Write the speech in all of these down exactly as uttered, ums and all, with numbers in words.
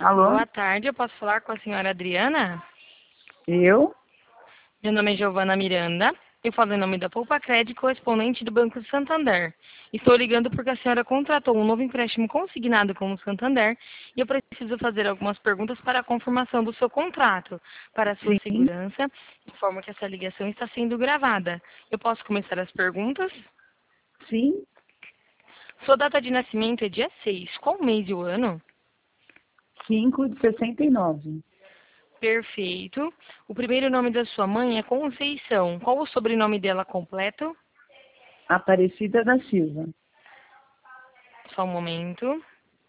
Alô? Boa tarde, eu posso falar com a senhora Adriana? Eu? Meu nome é Giovana Miranda, eu falo em nome da Poupa Crédito, correspondente do Banco Santander. Estou ligando porque a senhora contratou um novo empréstimo consignado com o Santander e eu preciso fazer algumas perguntas para a confirmação do seu contrato. Para a sua Sim, segurança, informo que essa ligação está sendo gravada. Eu posso começar as perguntas? sim. Sua data de nascimento é dia seis. Qual o mês e o ano? Cinco de sessenta e nove. Perfeito. O primeiro nome da sua mãe é Conceição. Qual o sobrenome dela completo? Aparecida da Silva. Só um momento.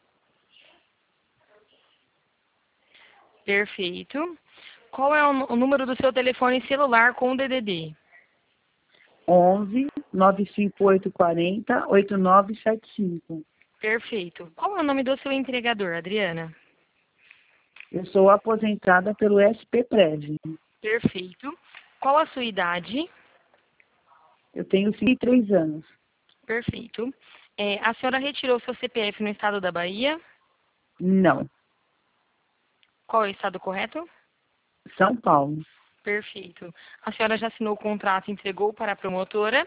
Perfeito. Qual é o, nu- o número do seu telefone celular com o D D D? Onze nove cinco oito quatro zero oito nove sete cinco. Perfeito. Qual é o nome do seu empregador, Adriana? Eu sou aposentada pelo S P Prev. Perfeito. Qual a sua idade? Eu tenho cinquenta e três anos. Perfeito. É, a senhora retirou seu C P F no estado da Bahia? Não. Qual é o estado correto? São Paulo. Perfeito. A senhora já assinou o contrato e entregou para a promotora?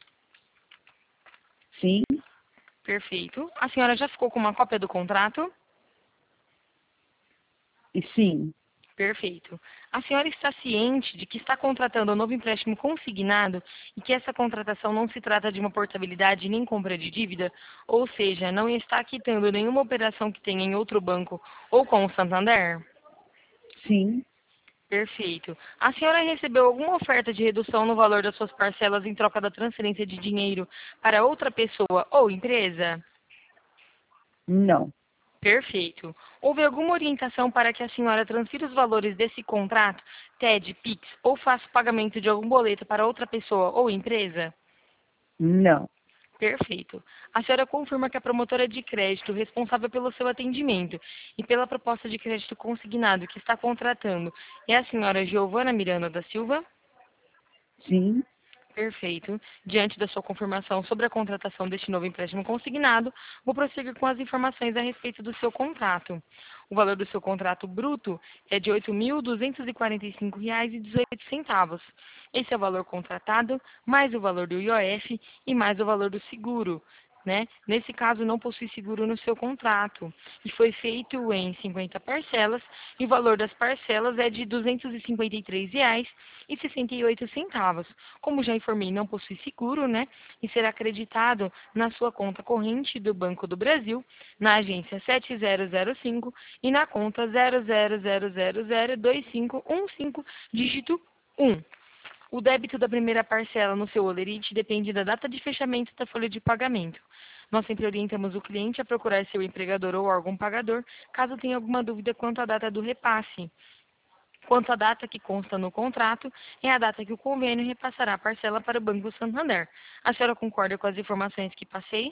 Sim, Perfeito. A senhora já ficou com uma cópia do contrato? e sim. Perfeito. A senhora está ciente de que está contratando um novo empréstimo consignado e que essa contratação não se trata de uma portabilidade nem compra de dívida? Ou seja, não está quitando nenhuma operação que tenha em outro banco ou com o Santander? Sim. Perfeito. A senhora recebeu alguma oferta de redução no valor das suas parcelas em troca da transferência de dinheiro para outra pessoa ou empresa? Não. Perfeito. Houve alguma orientação para que a senhora transfira os valores desse contrato, T E D, Pix, ou faça o pagamento de algum boleto para outra pessoa ou empresa? Não. Perfeito. A senhora confirma que a promotora de crédito responsável pelo seu atendimento e pela proposta de crédito consignado que está contratando é a senhora Giovana Miranda da Silva? Sim. Perfeito. Diante da sua confirmação sobre a contratação deste novo empréstimo consignado, vou prosseguir com as informações a respeito do seu contrato. O valor do seu contrato bruto é de oito mil duzentos e quarenta e cinco reais e dezoito centavos. Esse é o valor contratado, mais o valor do I O F e mais o valor do seguro. Né? Nesse caso, não possui seguro no seu contrato e foi feito em cinquenta parcelas e o valor das parcelas é de duzentos e cinquenta e três reais e sessenta e oito centavos. Como já informei, não possui seguro, né? E será acreditado na sua conta corrente do Banco do Brasil, na agência sete zero zero cinco e na conta zero zero zero zero zero dois cinco um cinco, dígito um. O débito da primeira parcela no seu holerite depende da data de fechamento da folha de pagamento. Nós sempre orientamos o cliente a procurar seu empregador ou órgão pagador, caso tenha alguma dúvida quanto à data do repasse. Quanto à data que consta no contrato, é a data que o convênio repassará a parcela para o Banco Santander. A senhora concorda com as informações que passei?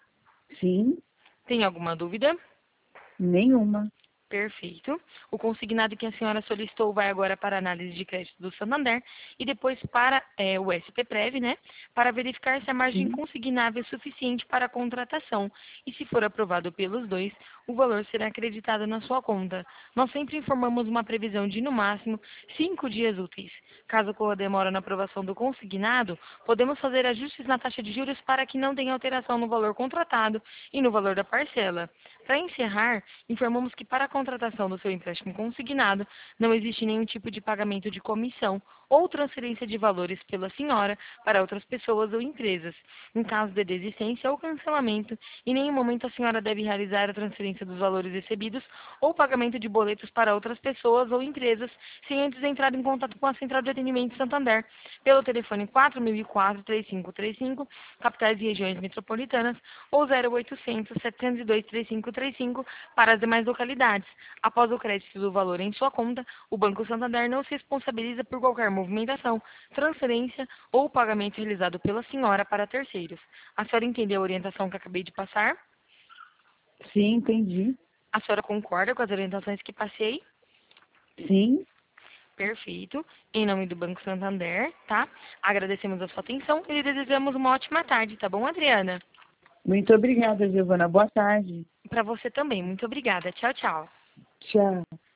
Sim. Tem alguma dúvida? Nenhuma. Perfeito. O consignado que a senhora solicitou vai agora para a análise de crédito do Santander e depois para é, o S P Prev, né? Para verificar se a margem Sim. consignável é suficiente para a contratação. E se for aprovado pelos dois, o valor será acreditado na sua conta. Nós sempre informamos uma previsão de, no máximo, cinco dias úteis. Caso ocorra demora na aprovação do consignado, podemos fazer ajustes na taxa de juros para que não tenha alteração no valor contratado e no valor da parcela. Para encerrar, informamos que para a contratação do seu empréstimo consignado, não existe nenhum tipo de pagamento de comissão ou transferência de valores pela senhora para outras pessoas ou empresas. Em caso de desistência ou cancelamento, em nenhum momento a senhora deve realizar a transferência dos valores recebidos ou pagamento de boletos para outras pessoas ou empresas, sem antes entrar em contato com a Central de Atendimento Santander, pelo telefone quatro mil e quatro, três cinco três cinco, capitais e regiões metropolitanas, ou zero oitocentos, setecentos e dois, três cinco três cinco para as demais localidades. Após o crédito do valor em sua conta, o Banco Santander não se responsabiliza por qualquer movimentação, transferência ou pagamento realizado pela senhora para terceiros. A senhora entendeu a orientação que acabei de passar? Sim, entendi. A senhora concorda com as orientações que passei? Sim. Perfeito. Em nome do Banco Santander, tá? Agradecemos a sua atenção e lhe desejamos uma ótima tarde, tá bom, Adriana? Muito obrigada, Giovana. Boa tarde. Para você também. Muito obrigada. Tchau, tchau. Tchau.